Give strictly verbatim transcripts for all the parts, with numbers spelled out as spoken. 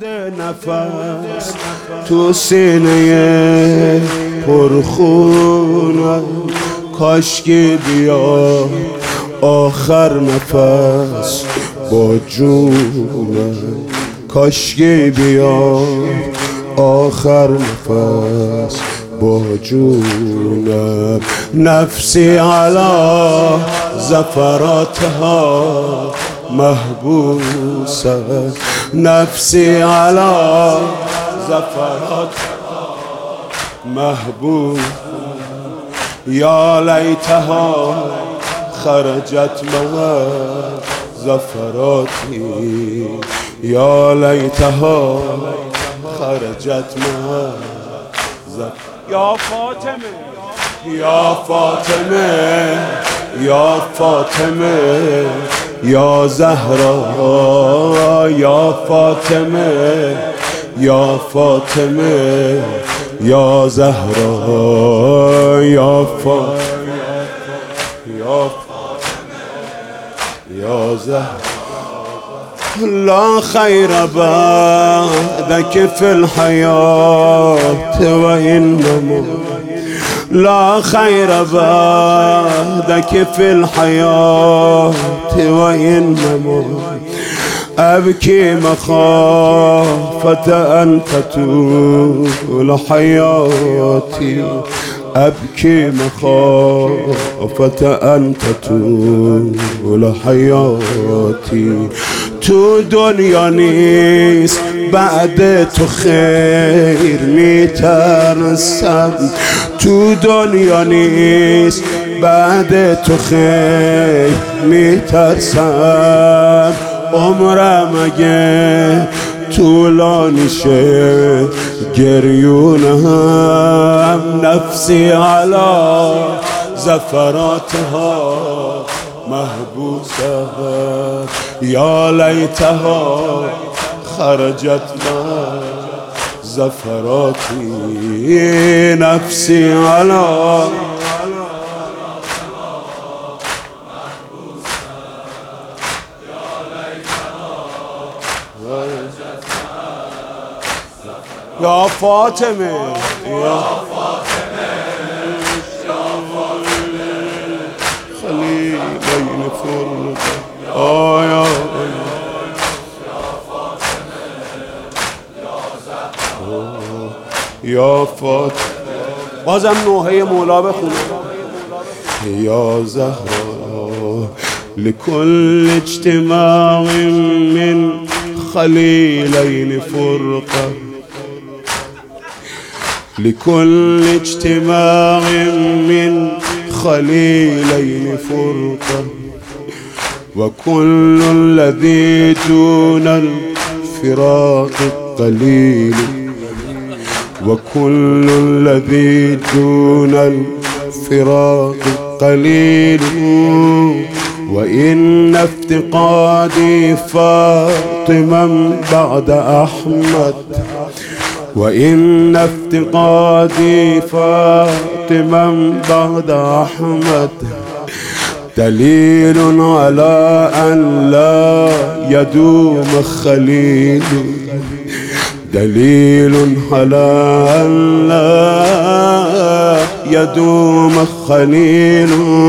مونده نفس تو سینه پرخونم، کاشکی بیا آخر نفس با جونم، کاشکی بیا آخر نفس با جونم. نفسی علی زفراتها محبوسه، نفسی علی زفراتها محبوس. یا لیتها خرجت مع زفراتی، یا لیتها خرجت مع زفراتی. یا فاطمه یا فاطمه یا فاطمه یا زهرا، یا فاطمه یا فاطمه یا زهرا، یا فاطمه یا فاطمه یا زهرا. لا خير بعدك في الحياة وإنما، لا خير بعدك في الحياة وإنما أبكي مخافة أن تطول حياتي، أبكي مخافة أن تطول حياتي. تو دنیا نیست بعد تو خیر میترسم، تو دنیا نیست بعد تو خیر میترسم. عمرم اگه طولانی شه گریونم، نفسی علی زفراتها محبوسه، یا لیتها خرجت مع زفراتی. نفسی علی یا فاطمه یا فاطمه یا فاطمه خلیلین فرقه آیا یا فاطمه. بازم نوحه مولا بخونه. یا زهرا لكل اجتماع من خلیلین فرقه، لكل اجتماع من خليلين فرقة، وكل الذي دون الفراق قليل، وكل الذي دون الفراق قليل. وإن افتقادي فاطما بعد أحمد، وإن افتقادي فاطما بعد أحمد دليل على أن لا يدوم خليل، دليل على أن لا يدوم خليل.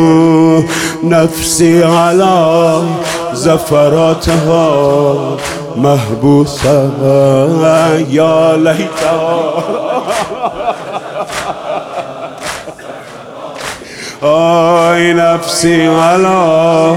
نفسي على زفراتها محبوسة، يا ليتها آي نفسي على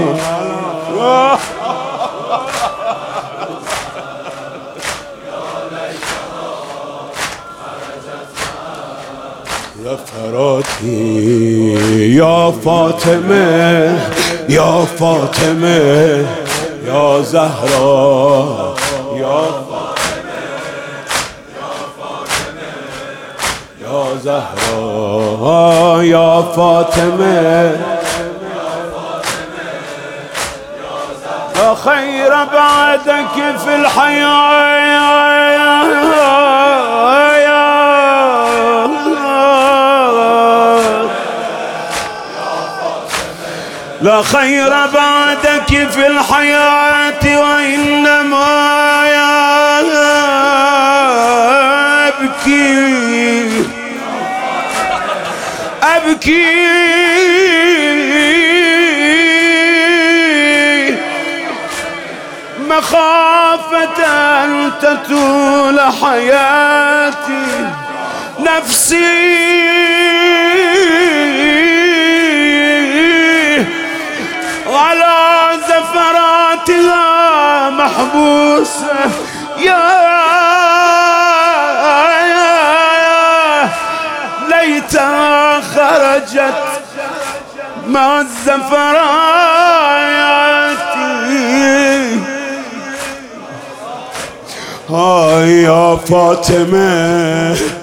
زفراتي. يا فاطمة يا فاطمة يا زهرا، يا فاطمة يا فاطمة يا زهرا، يا فاطمة لا خير بعدك في الحياة، لا خير بعدك في الحياة وإنما يا أبكي مخافة أن تطول حياتي نفسي على زفراتها محبوسة يا ليتها خرجت مع الزفرات. هاي يا فاطمة